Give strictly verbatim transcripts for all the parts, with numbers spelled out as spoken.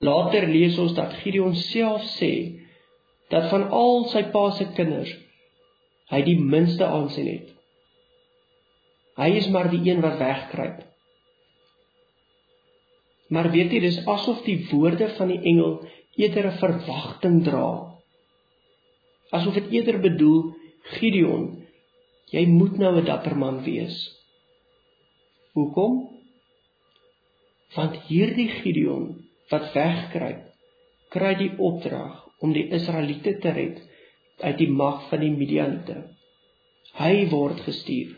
Later lees ons dat Gideon self sê, dat van al sy pa se kinders, hy die minste aansien het. Hy is maar die een wat wegkruip. Maar weet jy, dis asof die woorde van die engel eerder 'n verwagting dra. Asof dit eerder bedoel, Gideon, jy moet nou 'n dapper man wees. Hoekom? Want hierdie Gideon, wat wegkruip, kry die opdrag om die Israeliete te red uit die mag van die Midianiete. Hy word gestuur.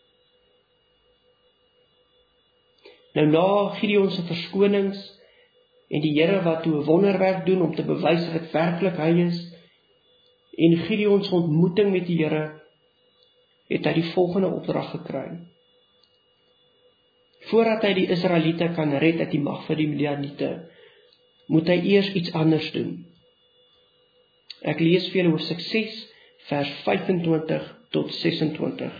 Nou na Gideon se verskonings en die Here wat toe 'n wonderwerk doen om te bewys dat dit werklik hy is, en Gideon se ontmoeting met die Here, het hy die volgende opdrag gekry. Voordat hy die Israeliete kan red uit die mag van die Midianiete, moet hy eers iets anders doen. Ek lees vir julle Hoofstuk ses, vers vyfentwintig tot sesentwintig.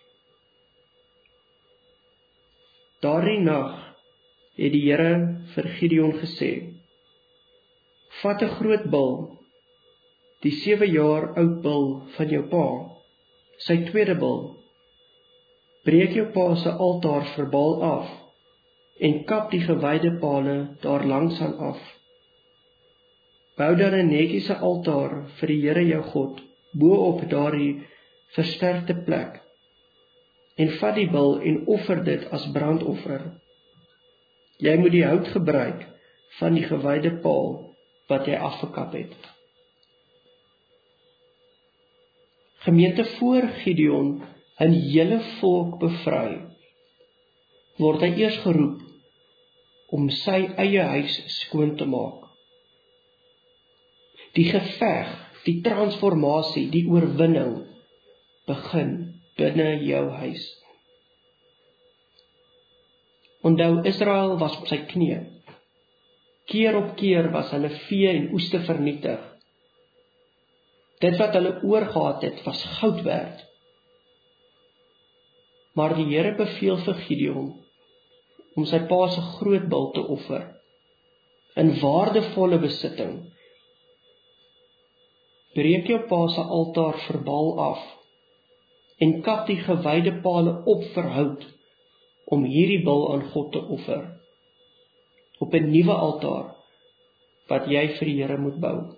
Daardie nag het die Here vir Gideon gesê, vat 'n groot bil, die sewe jaar oud bil van jou pa, sy tweede bil, breek jou pa se altaar vir Baal af, en kap die gewyde pale daar langs aan af. Bou dan 'n netjiese altaar vir die Here jou God, bo op daardie versterkte plek, en vat die bil en offer dit as brandoffer. Jy moet die hout gebruik van die gewyde paal wat jy afgekap het. Gemeente, voor Gideon 'n hele volk bevry, word hy eers geroep om sy eie huis skoon te maak. Die geveg, die transformasie, die oorwinning begin binne jou huis. Onthou, Israel was op sy knieë. Keer op keer was hulle vee en oeste vernietig. Dit wat hulle oorgehad het, was goud werd. Maar die Here beveel vir Gideon om sy pa se groot bil te offer, in waardevolle besitting. Breek jou pa se altaar vir Baal af, en kap die gewyde pale op vir hout, om hierdie bil aan God te offer, op 'n nuwe altaar, wat jy vir die Here moet bou.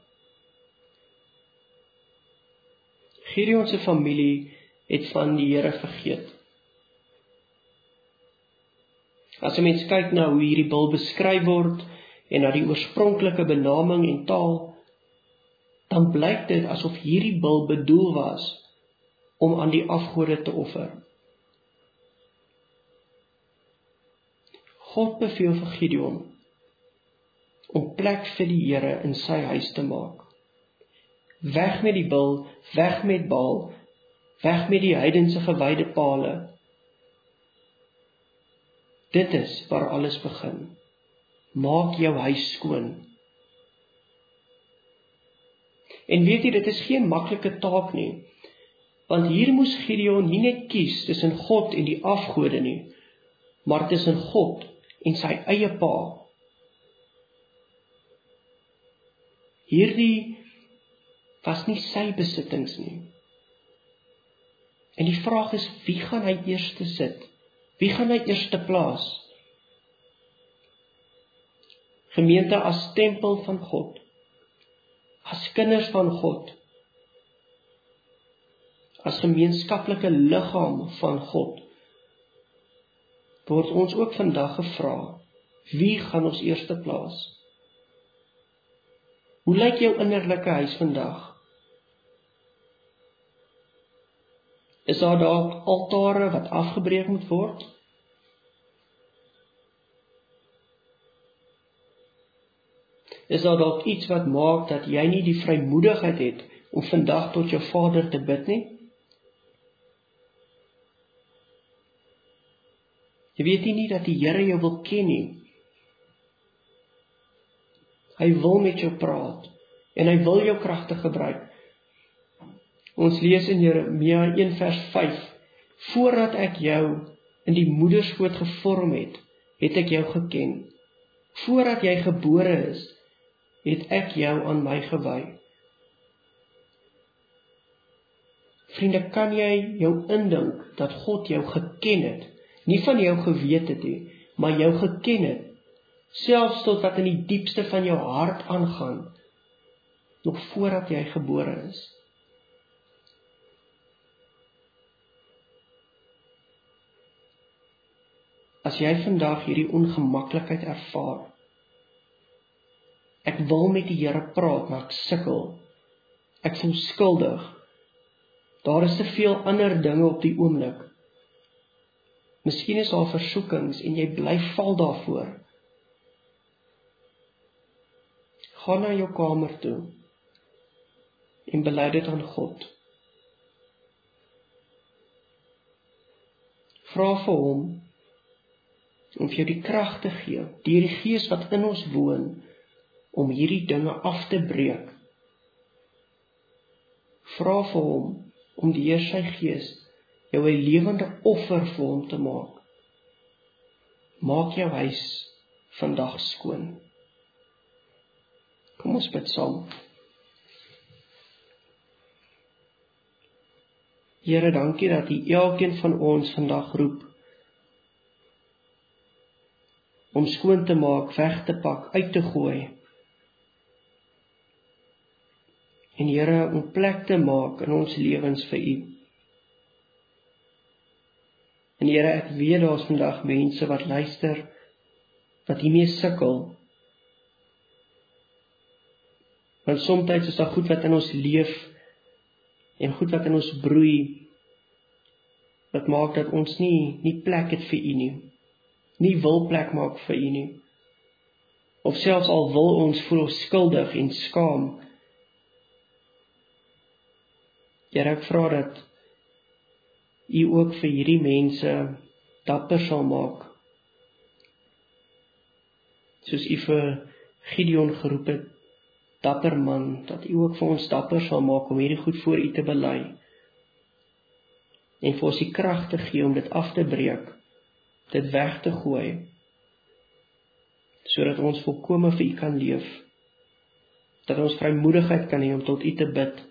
Gideon se familie het van die Here vergeet. As 'n mens kyk na hoe hierdie bil beskryf word, en na die oorspronklike benaming en taal, dan blyk dit asof hierdie bil bedoel was om aan die afgode te offer. God beveel vir Gideon om plek vir die Here in sy huis te maak. Weg met die bil, weg met Baal, weg met die heidense gewyde pale. Dit is waar alles begin. Maak jou huis skoon. En weet jy, dit is geen maklike taak nie, want hier moes Gideon nie net kies tussen God en die afgode nie, maar tussen God en sy eie pa. Hierdie was nie sy besittings nie. En die vraag is, wie gaan hy eerste sit? Wie gaan hy eerste plaas? Gemeente, as tempel van God, as kinders van God, as gemeenskaplike liggaam van God, word ons ook vandag gevra, wie gaan ons eerste plaas? Hoe lyk jou innerlike huis vandag? Is daar dalk altare wat afgebreek moet word? Is daar dalk iets wat maak dat jy nie die vrymoedigheid het om vandag tot jou Vader te bid nie? Jy weet nie dat die Here jou wil ken nie. Hy wil met jou praat en hy wil jou kragtig gebruik. Ons lees in Jeremia een vers vyf, voordat ek jou in die moederskoot gevorm het, het ek jou geken. Voordat jy gebore is, het ek jou aan my gewy. Vriende, kan jy jou indink dat God jou geken het, nie van jou geweet het nie, maar jou geken het, selfs tot wat in die diepste van jou hart aangaan, nog voordat jy gebore is. As jy vandag hierdie ongemaklikheid ervaar, ek wil met die Here praat, maar ek sukkel, ek voel skuldig, daar is te veel ander dinge op die oomblik. Miskien is daar versoekings en jy bly val daarvoor. Ga na jou kamer toe en bely dit aan God. Vra vir hom om vir jou die krag te gee, deur die Gees wat in ons woon, om hierdie dinge af te breek. Vra vir hom om deur sy Gees jou 'n lewende offer vir hom te maak. Maak jou huis vandag skoon. Kom ons bid saam. Here, dankie dat U elkeen van ons vandag roep om skoon te maak, weg te pak, uit te gooi. En Here, om plek te maak in ons lewens vir U. En Here, ek weet daar is vandag mense wat luister, wat hiermee sukkel. Want soms is daar goed wat in ons leef, en goed wat in ons broei, wat maak dat ons nie, nie plek het vir U nie, nie wil plek maak vir U nie. Of selfs al wil ons, voel ons skuldig en skaam. Here, ek vra dat U ook vir hierdie mense dapper sal maak. Soos U vir Gideon geroep het, dapper man, dat U ook vir ons dapper sal maak om hierdie goed voor U te bely. En vir ons die krag te gee om dit af te breek, dit weg te gooi, sodat ons volkome vir U kan leef, dat ons vrymoedigheid kan hê om tot U te bid,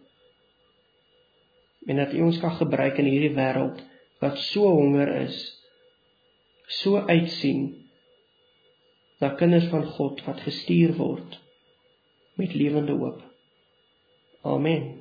en dat U ons kan gebruik in hierdie wêreld, wat so honger is, so uitsien, na kinders van God, wat gestuur word, met lewende hoop. Amen.